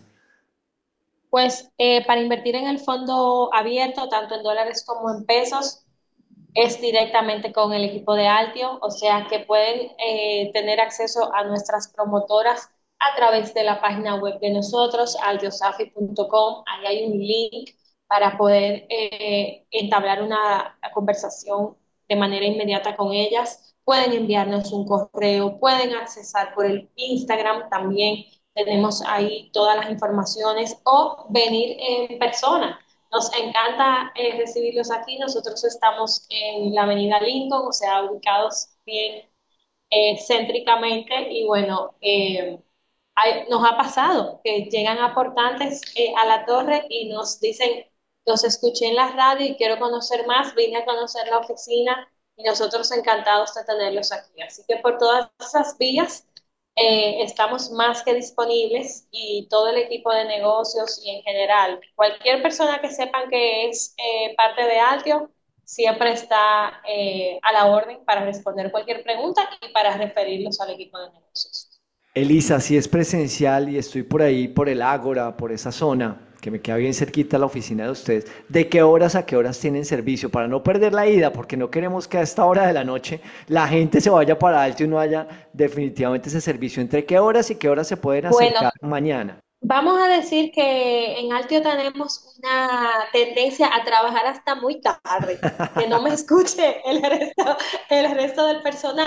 Pues eh, para invertir en el fondo abierto, tanto en dólares como en pesos, es directamente con el equipo de Altio, o sea que pueden eh, tener acceso a nuestras promotoras a través de la página web de nosotros, altiosafi punto com. Ahí hay un link para poder eh, entablar una conversación de manera inmediata con ellas. Pueden enviarnos un correo, pueden accesar por el Instagram también. Tenemos ahí todas las informaciones o venir en persona. Nos encanta eh, recibirlos aquí. Nosotros estamos en la avenida Lincoln, o sea, ubicados bien eh, céntricamente y bueno, eh, hay, nos ha pasado que llegan aportantes eh, a la torre y nos dicen, los escuché en la radio y quiero conocer más, vine a conocer la oficina y nosotros encantados de tenerlos aquí. Así que por todas esas vías eh, estamos más que disponibles y todo el equipo de negocios y en general, cualquier persona que sepan que es eh, parte de Altio, siempre está eh, a la orden para responder cualquier pregunta y para referirlos al equipo de negocios. Elisa, si es presencial y estoy por ahí, por el Ágora, por esa zona, que me queda bien cerquita la oficina de ustedes, ¿de qué horas a qué horas tienen servicio? Para no perder la ida, porque no queremos que a esta hora de la noche la gente se vaya para Alto y no haya definitivamente ese servicio. ¿Entre qué horas y qué horas se pueden acercar Bueno, mañana? vamos a decir que en Altio tenemos una tendencia a trabajar hasta muy tarde, que no me escuche el resto, el resto del personal,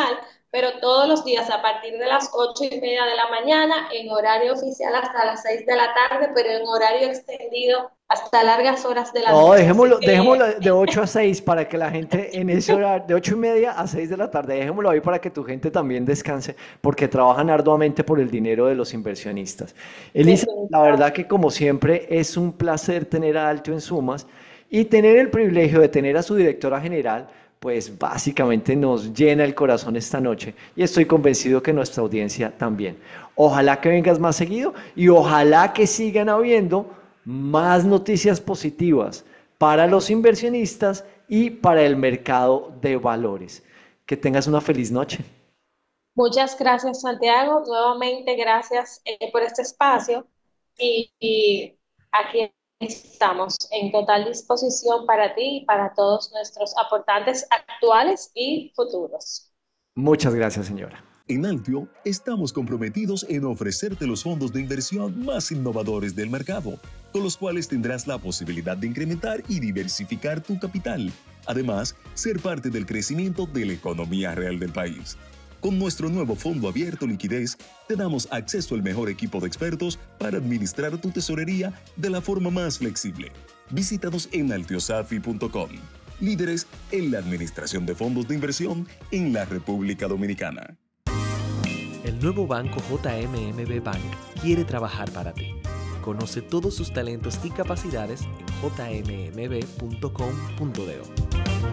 pero todos los días a partir de las ocho y media de la mañana, en horario oficial hasta las seis de la tarde, pero en horario extendido hasta largas horas de la No, noche. dejémoslo, Así que, dejémoslo de ocho a seis para que la gente en ese horario, de ocho y media a seis de la tarde, dejémoslo ahí para que tu gente también descanse, porque trabajan arduamente por el dinero de los inversionistas. Elisa, la verdad que como siempre es un placer tener a Alto en Sumas y tener el privilegio de tener a su directora general, pues básicamente nos llena el corazón esta noche y estoy convencido que nuestra audiencia también. Ojalá que vengas más seguido y ojalá que sigan habiendo más noticias positivas para los inversionistas y para el mercado de valores. Que tengas una feliz noche. muchas gracias, Santiago. Nuevamente, gracias eh, por este espacio y, y aquí estamos en total disposición para ti y para todos nuestros aportantes actuales y futuros. Muchas gracias, señora. En Altio estamos comprometidos en ofrecerte los fondos de inversión más innovadores del mercado, con los cuales tendrás la posibilidad de incrementar y diversificar tu capital. Además, ser parte del crecimiento de la economía real del país. Con nuestro nuevo fondo abierto liquidez, te damos acceso al mejor equipo de expertos para administrar tu tesorería de la forma más flexible. Visítanos en altiosafi punto com, líderes en la administración de fondos de inversión en la República Dominicana. El nuevo banco J M M B Bank quiere trabajar para ti. Conoce todos sus talentos y capacidades en j m m b punto com punto d o.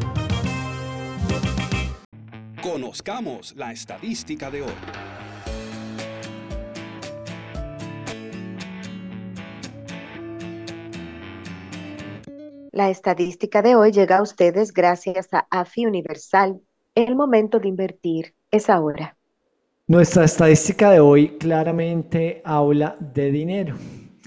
Conozcamos la estadística de hoy. La estadística de hoy llega a ustedes gracias a AFI Universal. El momento de invertir es ahora. Nuestra estadística de hoy claramente habla de dinero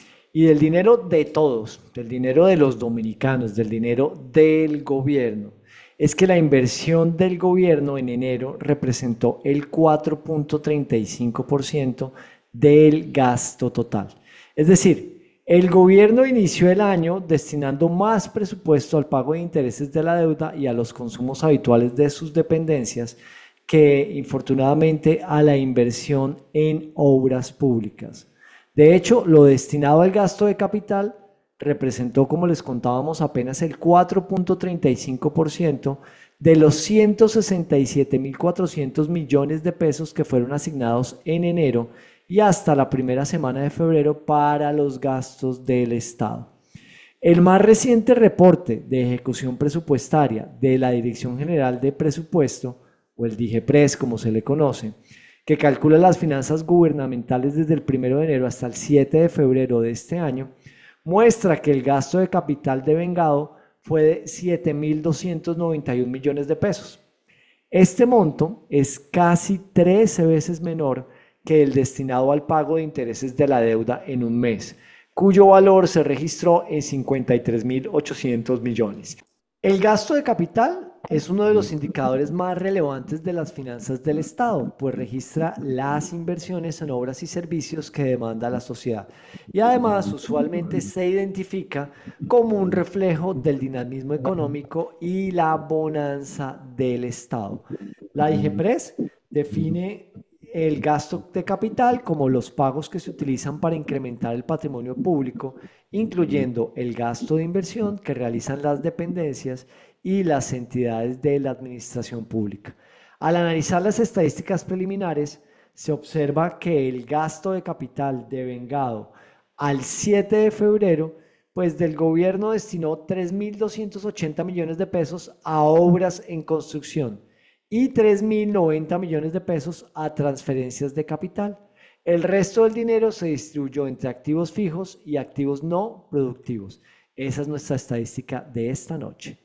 y del dinero de todos, del dinero de los dominicanos, del dinero del gobierno. Es que la inversión del gobierno en enero representó el cuatro punto treinta y cinco por ciento del gasto total. Es decir, el gobierno inició el año destinando más presupuesto al pago de intereses de la deuda y a los consumos habituales de sus dependencias que, infortunadamente, a la inversión en obras públicas. De hecho, lo destinado al gasto de capital representó, como les contábamos, apenas el cuatro punto treinta y cinco por ciento de los ciento sesenta y siete mil cuatrocientos millones de pesos que fueron asignados en enero y hasta la primera semana de febrero para los gastos del Estado. El más reciente reporte de ejecución presupuestaria de la Dirección General de Presupuesto, o el DIGEPRES como se le conoce, que calcula las finanzas gubernamentales desde el primero de enero hasta el siete de febrero de este año, muestra que el gasto de capital devengado fue de siete mil doscientos noventa y un millones de pesos. Este monto es casi trece veces menor que el destinado al pago de intereses de la deuda en un mes, cuyo valor se registró en cincuenta y tres mil ochocientos millones. El gasto de capital es uno de los indicadores más relevantes de las finanzas del Estado, pues registra las inversiones en obras y servicios que demanda la sociedad y además usualmente se identifica como un reflejo del dinamismo económico y la bonanza del Estado. La DIGEPRES define el gasto de capital como los pagos que se utilizan para incrementar el patrimonio público, incluyendo el gasto de inversión que realizan las dependencias y las entidades de la administración pública. Al analizar las estadísticas preliminares, se observa que el gasto de capital devengado al siete de febrero, pues del gobierno destinó tres mil doscientos ochenta millones de pesos a obras en construcción y tres mil noventa millones de pesos a transferencias de capital. El resto del dinero se distribuyó entre activos fijos y activos no productivos. Esa es nuestra estadística de esta noche.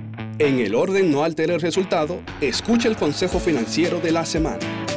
En el orden no altere el resultado, escucha el consejo financiero de la semana.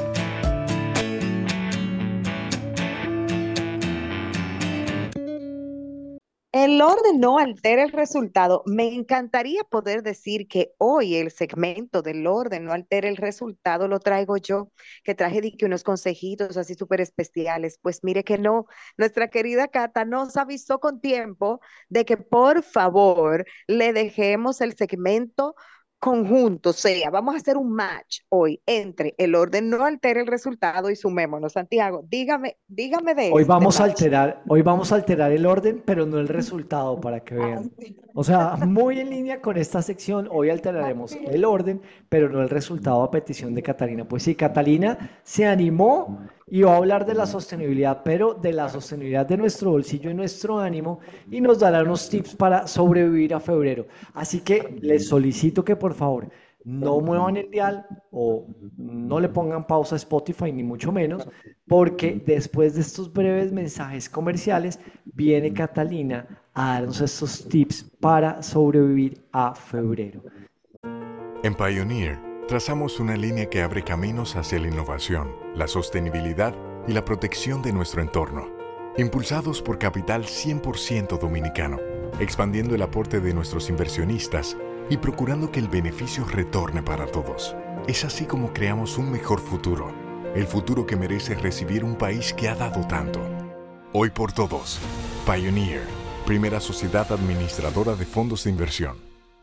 El orden no altera el resultado. Me encantaría poder decir que hoy el segmento del orden no altera el resultado lo traigo yo, que traje de que unos consejitos así súper especiales. Pues mire que no, nuestra querida Cata nos avisó con tiempo de que por favor le dejemos el segmento conjunto sea, vamos a hacer un match hoy entre el orden no altera el resultado y sumémonos. Santiago, dígame, dígame de Hoy este vamos a match. alterar, hoy vamos a alterar el orden, pero no el resultado, para que vean. O sea, muy en línea con esta sección, hoy alteraremos el orden, pero no el resultado a petición de Catalina. Pues sí, Catalina se animó y va a hablar de la sostenibilidad, pero de la sostenibilidad de nuestro bolsillo y nuestro ánimo, y nos dará unos tips para sobrevivir a febrero. Así que les solicito que por favor no muevan el dial o no le pongan pausa a Spotify, ni mucho menos, porque después de estos breves mensajes comerciales viene Catalina a darnos estos tips para sobrevivir a febrero. En Pioneer, trazamos una línea que abre caminos hacia la innovación, la sostenibilidad y la protección de nuestro entorno, impulsados por capital cien por ciento dominicano, expandiendo el aporte de nuestros inversionistas y procurando que el beneficio retorne para todos. Es así como creamos un mejor futuro, el futuro que merece recibir un país que ha dado tanto. Hoy por todos, Pioneer, primera sociedad administradora de fondos de inversión.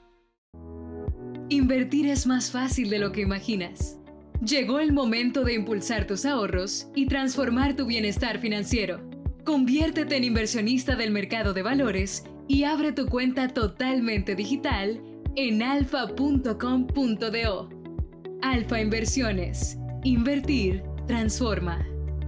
Invertir es más fácil de lo que imaginas. Llegó el momento de impulsar tus ahorros y transformar tu bienestar financiero. Conviértete en inversionista del mercado de valores y abre tu cuenta totalmente digital en alfa punto com punto do. Alfa Inversiones. Invertir transforma.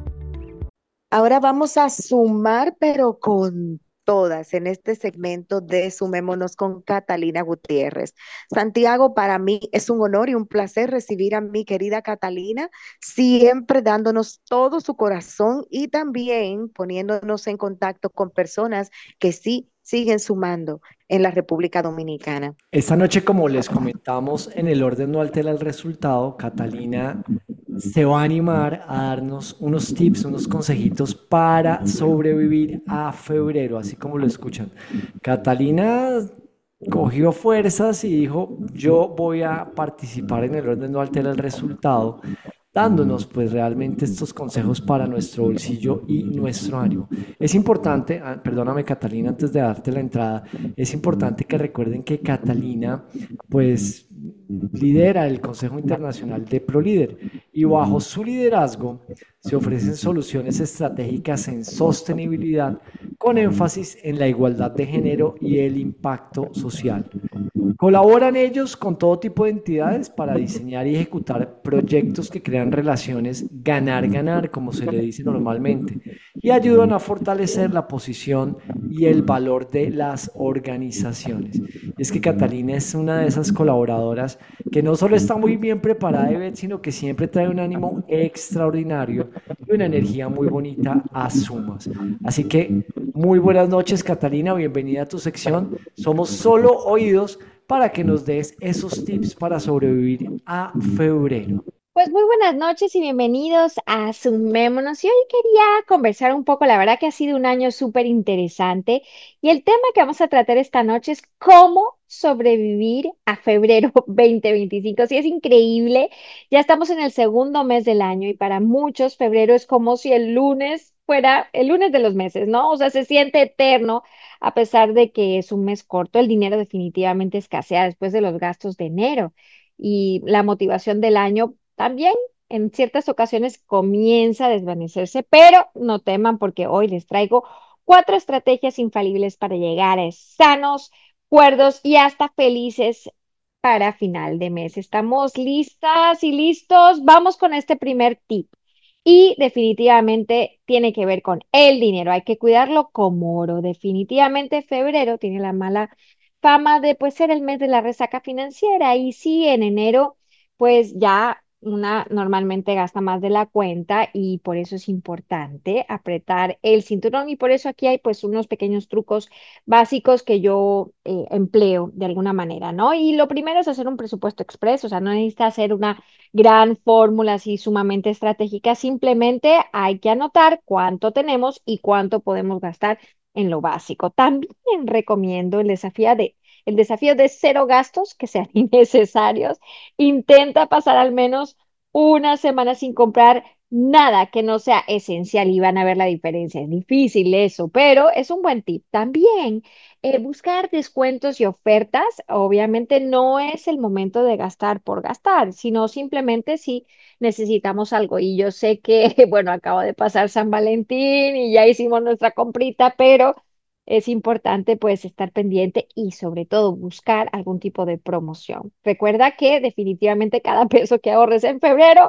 Ahora vamos a sumar, pero con todas en este segmento de Sumémonos con Catalina Gutiérrez. Santiago, para mí es un honor y un placer recibir a mi querida Catalina, siempre dándonos todo su corazón y también poniéndonos en contacto con personas que sí siguen sumando en la República Dominicana. Esta noche, como les comentamos, en el orden no altera el resultado, Catalina se va a animar a darnos unos tips, unos consejitos para sobrevivir a febrero, así como lo escuchan. Catalina cogió fuerzas y dijo, yo voy a participar en el orden no altera el resultado, dándonos pues realmente estos consejos para nuestro bolsillo y nuestro ánimo. Es importante, perdóname Catalina, antes de darte la entrada, es importante que recuerden que Catalina pues lidera el Consejo Internacional de ProLíder y bajo su liderazgo se ofrecen soluciones estratégicas en sostenibilidad con énfasis en la igualdad de género y el impacto social. Colaboran ellos con todo tipo de entidades para diseñar y ejecutar proyectos que crean relaciones ganar-ganar, como se le dice normalmente, y ayudan a fortalecer la posición y el valor de las organizaciones. Y es que Catalina es una de esas colaboradoras que no solo está muy bien preparada, Ivette, sino que siempre trae un ánimo extraordinario y una energía muy bonita a sumas. Así que muy buenas noches, Catalina, bienvenida a tu sección. Somos solo oídos para que nos des esos tips para sobrevivir a febrero. Pues muy buenas noches y bienvenidos a Sumémonos. Y hoy quería conversar un poco, la verdad que ha sido un año súper interesante y el tema que vamos a tratar esta noche es cómo sobrevivir a febrero veinte veinticinco. Sí, es increíble, ya estamos en el segundo mes del año y para muchos febrero es como si el lunes fuera el lunes de los meses, ¿no? O sea, se siente eterno a pesar de que es un mes corto. El dinero definitivamente escasea después de los gastos de enero y la motivación del año también en ciertas ocasiones comienza a desvanecerse, pero no teman porque hoy les traigo cuatro estrategias infalibles para llegar a sanos, cuerdos y hasta felices para final de mes. ¿Estamos listas y listos? Vamos con este primer tip. Y definitivamente tiene que ver con el dinero. Hay que cuidarlo como oro. Definitivamente febrero tiene la mala fama de pues ser el mes de la resaca financiera. Y sí, en enero pues ya una normalmente gasta más de la cuenta y por eso es importante apretar el cinturón y por eso aquí hay pues unos pequeños trucos básicos que yo eh, empleo de alguna manera, ¿no? Y lo primero es hacer un presupuesto expreso, o sea, no necesita hacer una gran fórmula así sumamente estratégica, simplemente hay que anotar cuánto tenemos y cuánto podemos gastar en lo básico. También recomiendo el desafío de El desafío de cero gastos que sean innecesarios. Intenta pasar al menos una semana sin comprar nada que no sea esencial y van a ver la diferencia. Es difícil eso, pero es un buen tip. También eh, buscar descuentos y ofertas. Obviamente no es el momento de gastar por gastar, sino simplemente si necesitamos algo. Y yo sé que, bueno, acabo de pasar San Valentín y ya hicimos nuestra comprita, pero es importante pues estar pendiente y sobre todo buscar algún tipo de promoción. Recuerda que definitivamente cada peso que ahorres en febrero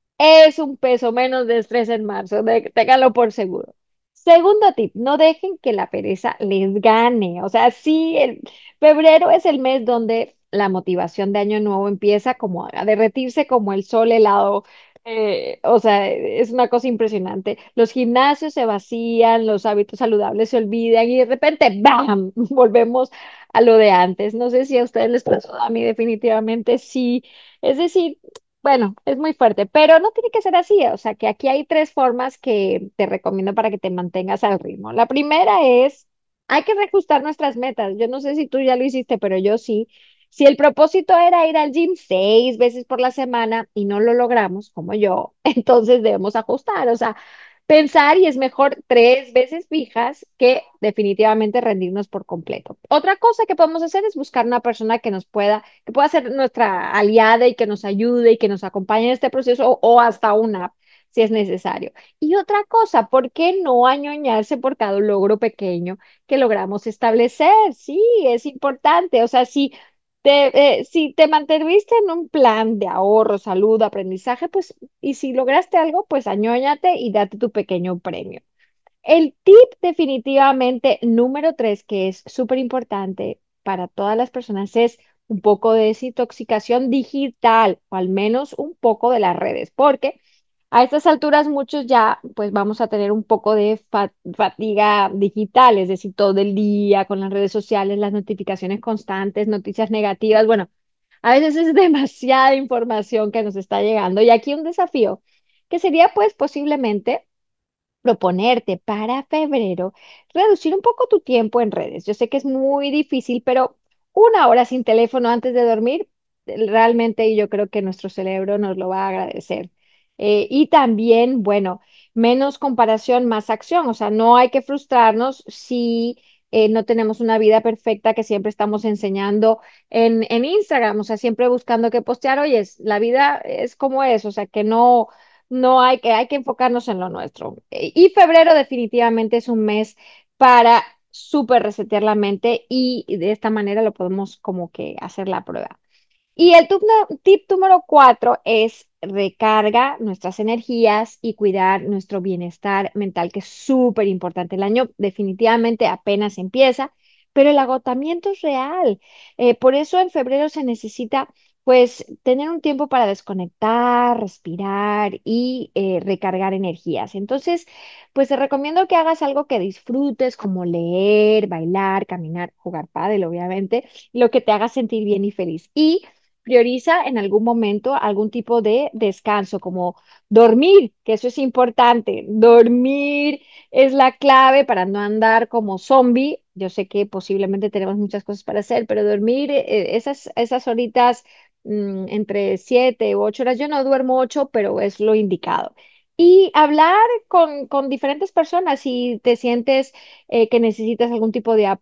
es un peso menos de estrés en marzo, de- ténganlo por seguro. Segundo tip, no dejen que la pereza les gane. O sea, sí, el febrero es el mes donde la motivación de año nuevo empieza como a derretirse como el sol helado. Eh, o sea, es una cosa impresionante. Los gimnasios se vacían, los hábitos saludables se olvidan y de repente, ¡bam!, volvemos a lo de antes. No sé si a ustedes les pasó, a mí definitivamente sí. Es decir, bueno, es muy fuerte, pero no tiene que ser así. O sea, que aquí hay tres formas que te recomiendo para que te mantengas al ritmo. La primera es, hay que reajustar nuestras metas. Yo no sé si tú ya lo hiciste, pero yo sí. Si el propósito era ir al gym seis veces por la semana y no lo logramos, como yo, entonces debemos ajustar. O sea, pensar y es mejor tres veces fijas que definitivamente rendirnos por completo. Otra cosa que podemos hacer es buscar una persona que nos pueda, que pueda ser nuestra aliada y que nos ayude y que nos acompañe en este proceso o, o hasta una app si es necesario. Y otra cosa, ¿por qué no añoñarse por cada logro pequeño que logramos establecer? Sí, es importante. O sea, si te, eh, si te mantuviste en un plan de ahorro, salud, aprendizaje, pues, y si lograste algo, pues añóñate y date tu pequeño premio. El tip definitivamente número tres, que es súper importante para todas las personas, es un poco de desintoxicación digital, o al menos un poco de las redes, porque a estas alturas muchos ya pues vamos a tener un poco de fa- fatiga digital, es decir, todo el día con las redes sociales, las notificaciones constantes, noticias negativas. Bueno, a veces es demasiada información que nos está llegando y aquí un desafío que sería pues posiblemente proponerte para febrero reducir un poco tu tiempo en redes. Yo sé que es muy difícil, pero una hora sin teléfono antes de dormir, eh, realmente yo creo que nuestro cerebro nos lo va a agradecer. Eh, y también, bueno, menos comparación, más acción. O sea, no hay que frustrarnos si eh, no tenemos una vida perfecta que siempre estamos enseñando en, en Instagram. O sea, siempre buscando que postear. Oye, la vida es como es. O sea, que no no hay que, hay que enfocarnos en lo nuestro. Eh, Y febrero definitivamente es un mes para súper resetear la mente y de esta manera lo podemos como que hacer la prueba. Y el tip, nu- tip número cuatro es recarga nuestras energías y cuidar nuestro bienestar mental, que es súper importante. El año definitivamente apenas empieza, pero el agotamiento es real. Eh, por eso en febrero se necesita, pues, tener un tiempo para desconectar, respirar y eh, recargar energías. Entonces, pues te recomiendo que hagas algo que disfrutes, como leer, bailar, caminar, jugar pádel, obviamente, lo que te haga sentir bien y feliz. Y prioriza en algún momento algún tipo de descanso, como dormir, que eso es importante. Dormir es la clave para no andar como zombie. Yo sé que posiblemente tenemos muchas cosas para hacer, pero dormir eh, esas, esas horitas mm, entre siete u ocho horas, yo no duermo ocho, pero es lo indicado. Y hablar con, con diferentes personas si te sientes eh, que necesitas algún tipo de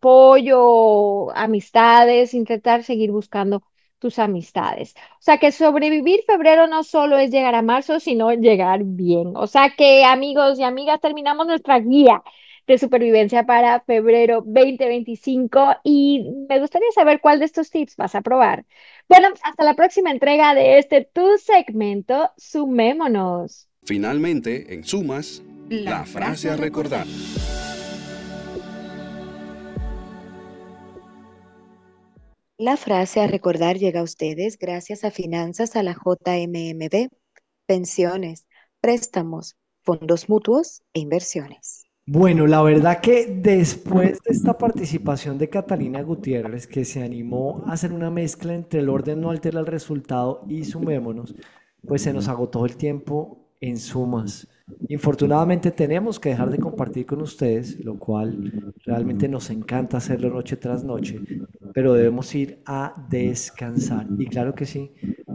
apoyo, amistades, intentar seguir buscando tus amistades. O sea que sobrevivir febrero no solo es llegar a marzo, sino llegar bien. O sea que amigos y amigas, terminamos nuestra guía de supervivencia para febrero dos mil veinticinco y me gustaría saber cuál de estos tips vas a probar. Bueno, hasta la próxima entrega de este tu segmento, Sumémonos. Finalmente, en sumas, la frase a recordar. La frase a recordar llega a ustedes gracias a Finanzas a la J M M B, pensiones, préstamos, fondos mutuos e inversiones. Bueno, la verdad que después de esta participación de Catalina Gutiérrez, que se animó a hacer una mezcla entre el orden no altera el resultado y sumémonos, pues se nos agotó el tiempo en sumas. Infortunadamente tenemos que dejar de compartir con ustedes, lo cual realmente nos encanta hacerlo noche tras noche, pero debemos ir a descansar. Y claro que sí,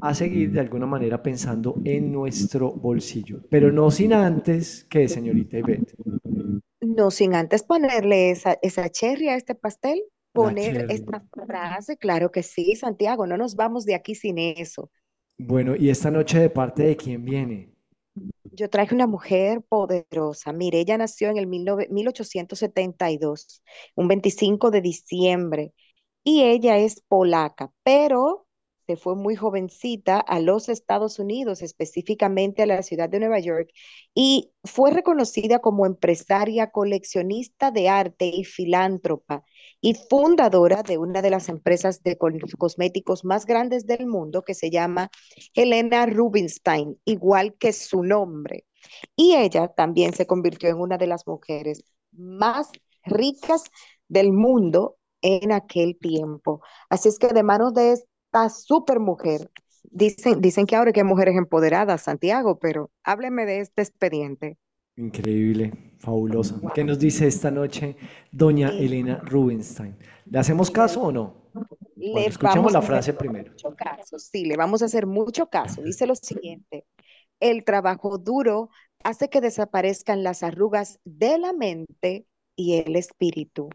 a seguir de alguna manera pensando en nuestro bolsillo. Pero no sin antes, ¿qué, señorita Ivette? No sin antes ponerle esa, esa cherry a este pastel, La poner cherry. esta frase, claro que sí, Santiago, no nos vamos de aquí sin eso. Bueno, ¿y esta noche de parte de quién viene? Yo traje una mujer poderosa. Mire, ella nació en el mil nove- mil ochocientos setenta y dos, un veinticinco de diciembre, y ella es polaca, pero se fue muy jovencita a los Estados Unidos, específicamente a la ciudad de Nueva York, y fue reconocida como empresaria, coleccionista de arte y filántropa, y fundadora de una de las empresas de cos- cosméticos más grandes del mundo que se llama Helena Rubinstein, igual que su nombre. Y ella también se convirtió en una de las mujeres más ricas del mundo en aquel tiempo. Así es que de manos de esta super mujer, dicen, dicen que ahora que hay mujeres empoderadas, Santiago, pero hábleme de este expediente. Increíble, fabulosa. ¿Qué nos dice esta noche doña Y Helena Rubinstein? ¿Le hacemos caso o no? Bueno, le escuchemos vamos la a hacer frase primero. mucho caso, sí, le vamos a hacer mucho caso. Dice lo siguiente: el trabajo duro hace que desaparezcan las arrugas de la mente y el espíritu.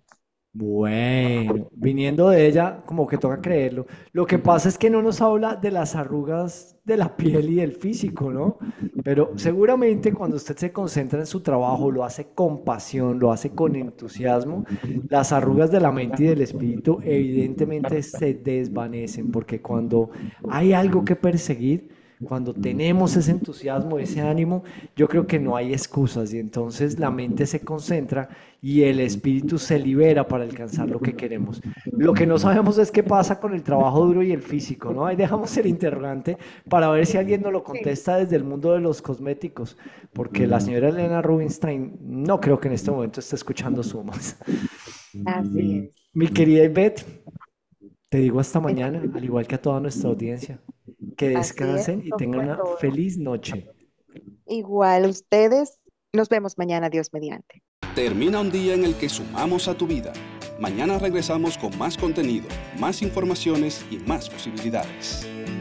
Bueno, viniendo de ella, como que toca creerlo. Lo que pasa es que no nos habla de las arrugas de la piel y del físico, ¿no? Pero seguramente cuando usted se concentra en su trabajo, lo hace con pasión, lo hace con entusiasmo, las arrugas de la mente y del espíritu evidentemente se desvanecen, porque cuando hay algo que perseguir, cuando tenemos ese entusiasmo, ese ánimo, yo creo que no hay excusas y entonces la mente se concentra y el espíritu se libera para alcanzar lo que queremos. Lo que no sabemos es qué pasa con el trabajo duro y el físico, ¿no? Ahí dejamos el interrogante para ver si alguien nos lo contesta desde el mundo de los cosméticos, porque la señora Helena Rubinstein no creo que en este momento esté escuchando Sumas. Así es. Mi querida Ivette, te digo hasta mañana, al igual que a toda nuestra audiencia. Que Así es, descansen y eso tengan fue una todo. feliz noche. Igual ustedes, nos vemos mañana, Dios mediante. Termina un día en el que sumamos a tu vida. Mañana regresamos con más contenido, más informaciones y más posibilidades.